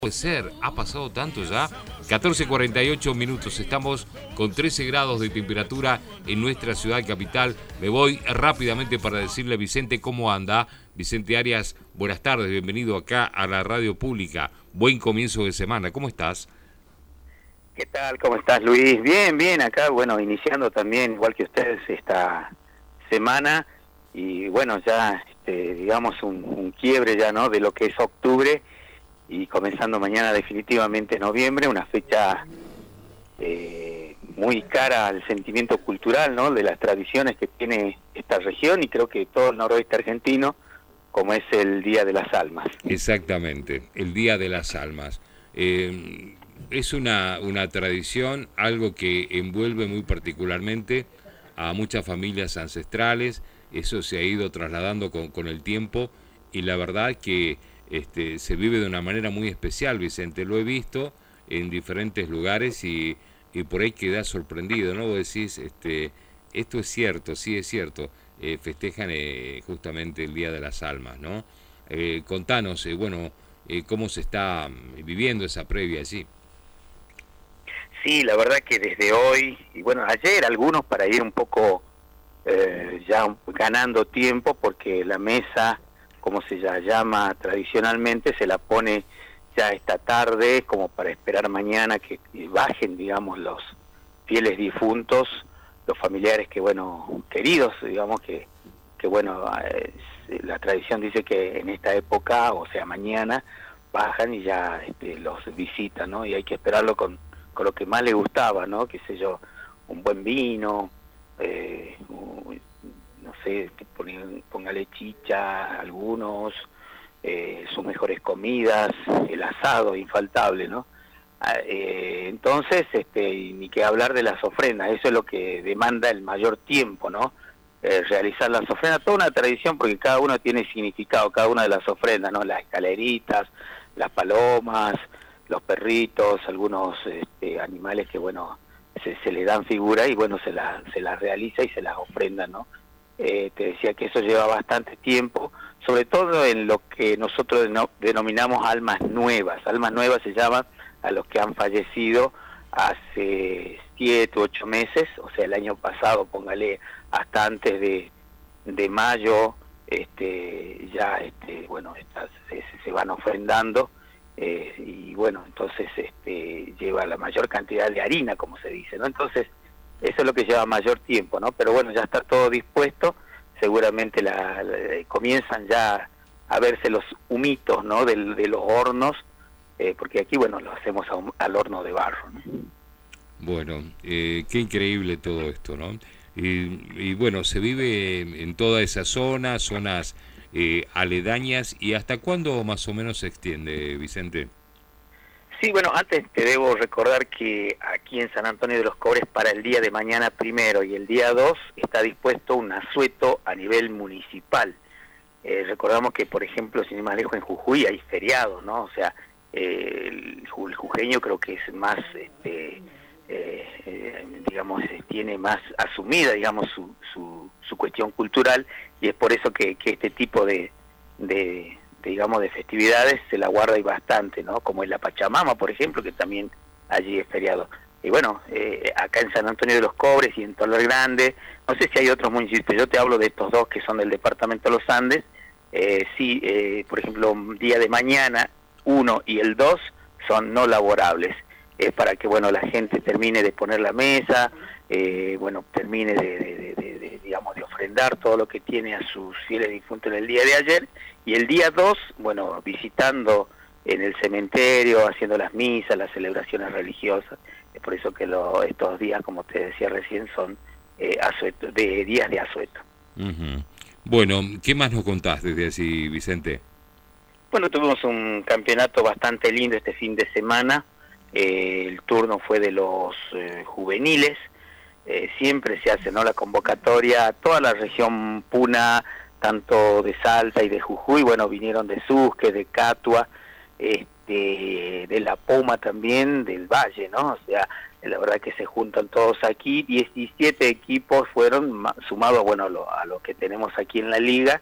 Puede ser, ha pasado tanto ya. 14:48 minutos, estamos con 13 grados de temperatura en nuestra ciudad capital. Me voy rápidamente para decirle a Vicente cómo anda. Vicente Arias, buenas tardes, bienvenido acá a la radio pública. Buen comienzo de semana, ¿cómo estás? ¿Qué tal? ¿Cómo estás, Luis? Bien, bien, acá, bueno, iniciando también, igual que ustedes, esta semana, y bueno, ya, digamos, un quiebre ya, ¿no?, de lo que es octubre, y comenzando mañana definitivamente noviembre, una fecha muy cara al sentimiento cultural, ¿no?, de las tradiciones que tiene esta región, y creo que todo el noroeste argentino, como es el Día de las Almas. Exactamente, el Día de las Almas. Es una tradición, algo que envuelve muy particularmente a muchas familias ancestrales. Eso se ha ido trasladando con el tiempo y la verdad que se vive de una manera muy especial, Vicente. Lo he visto en diferentes lugares y por ahí quedás sorprendido, ¿no? Vos decís, esto es cierto, sí es cierto. Festejan justamente el Día de las Almas, ¿no? Contanos, cómo se está viviendo esa previa allí. Sí, la verdad que desde hoy, y bueno, ayer algunos para ir un poco ya ganando tiempo, porque la mesa, como se ya llama tradicionalmente, se la pone ya esta tarde, como para esperar mañana que bajen, digamos, los fieles difuntos, los familiares que, bueno, queridos, digamos, que bueno, la tradición dice que en esta época, o sea, mañana, bajan y ya los visitan, ¿no? Y hay que esperarlo con lo que más le gustaba, ¿no? Qué sé yo, un buen vino, no sé, póngale chicha, algunos, sus mejores comidas, el asado infaltable, ¿no? Entonces, y ni que hablar de las ofrendas, eso es lo que demanda el mayor tiempo, ¿no? Realizar las ofrendas, toda una tradición, porque cada uno tiene significado, cada una de las ofrendas, ¿no? Las escaleritas, las palomas, los perritos, algunos animales que, bueno, se le dan figura y, bueno, se las realiza y se las ofrenda, ¿no? Te decía que eso lleva bastante tiempo, sobre todo en lo que nosotros denominamos almas nuevas. Almas nuevas se llaman a los que han fallecido hace 7 u 8 meses, o sea, el año pasado, póngale, hasta antes de mayo, bueno, se van ofrendando, y bueno, entonces lleva la mayor cantidad de harina, como se dice, ¿no? Entonces, eso es lo que lleva mayor tiempo, ¿no? Pero bueno, ya está todo dispuesto, seguramente comienzan ya a verse los humitos, ¿no?, de los hornos, porque aquí, bueno, lo hacemos al horno de barro, ¿no? Bueno, qué increíble todo esto, ¿no? Y bueno, se vive en toda esa zonas aledañas. ¿Y hasta cuándo más o menos se extiende, Vicente? Sí, bueno, antes te debo recordar que aquí en San Antonio de los Cobres, para el día de mañana primero y el día 2 está dispuesto un asueto a nivel municipal. Recordamos que, por ejemplo, sin ir más lejos, en Jujuy hay feriados, ¿no? O sea, el jujeño creo que es más, digamos, tiene más asumida, digamos, su cuestión cultural, y es por eso que este tipo digamos, de festividades se la guarda y bastante, ¿no? Como es la Pachamama, por ejemplo, que también allí es feriado. Y bueno, acá en San Antonio de los Cobres y en Tolar Grande, no sé si hay otros municipios, yo te hablo de estos dos que son del departamento de los Andes. Sí, por ejemplo, día de mañana, 1 y el 2 son no laborables. Es para que, bueno, la gente termine de poner la mesa, bueno, termine digamos, de ofrendar todo lo que tiene a sus fieles difuntos en el día de ayer, y el día 2, bueno, visitando en el cementerio, haciendo las misas, las celebraciones religiosas. Es por eso que estos días, como te decía recién, son días de asueto. Uh-huh. Bueno, ¿qué más nos contás desde así, Vicente? Bueno, tuvimos un campeonato bastante lindo este fin de semana. El turno fue de los juveniles. Siempre se hace, ¿no?, la convocatoria a toda la región Puna, tanto de Salta y de Jujuy. Bueno, vinieron de Susque, de Catua, de La Poma también, del Valle, ¿no? O sea, la verdad que se juntan todos aquí. 17 equipos fueron sumados, bueno, a lo que tenemos aquí en la liga,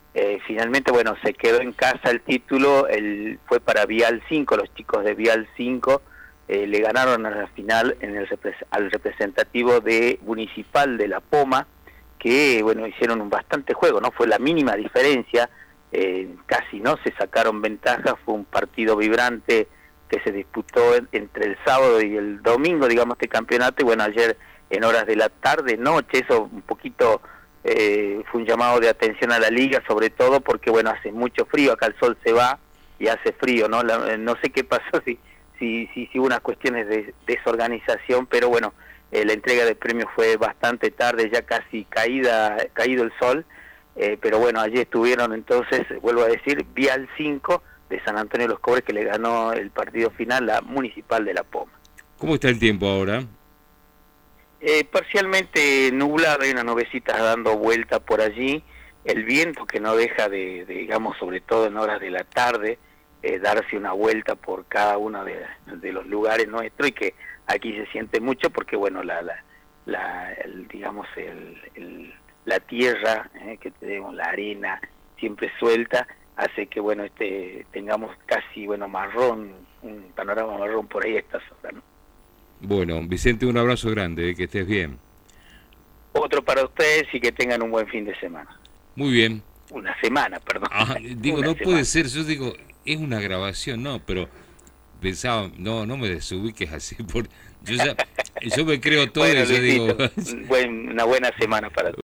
Finalmente, bueno, se quedó en casa el título, fue para Vial 5, los chicos de Vial 5 le ganaron a la final al representativo de Municipal de La Poma, que bueno, hicieron un bastante juego, ¿no? Fue la mínima diferencia, casi no se sacaron ventajas, fue un partido vibrante que se disputó entre el sábado y el domingo, digamos, este campeonato, y bueno, ayer en horas de la tarde, noche, eso un poquito fue un llamado de atención a la liga, sobre todo porque bueno, hace mucho frío, acá el sol se va y hace frío, ¿no? No sé qué pasó, si hubo unas cuestiones de desorganización, pero bueno, la entrega de premios fue bastante tarde, ya casi caído el sol, pero bueno, allí estuvieron entonces, vuelvo a decir, Vial 5 de San Antonio de los Cobres, que le ganó el partido final la Municipal de La Poma. ¿Cómo está el tiempo ahora? Parcialmente nublado, hay unas nubecitas dando vuelta por allí, el viento que no deja digamos, sobre todo en horas de la tarde, darse una vuelta por cada uno de los lugares nuestros, y que aquí se siente mucho porque bueno, digamos la tierra que tenemos, la arena siempre suelta, hace que bueno, tengamos casi marrón, un panorama marrón por ahí a estas horas, ¿no? Bueno, Vicente, un abrazo grande, que estés bien. Otro para ustedes y que tengan un buen fin de semana. Muy bien. Una semana, perdón. Digo, no puede ser, yo digo, es una grabación, no, pero pensaba, no me desubiques así, yo me creo todo, bueno, y yo digo... una buena semana para todos.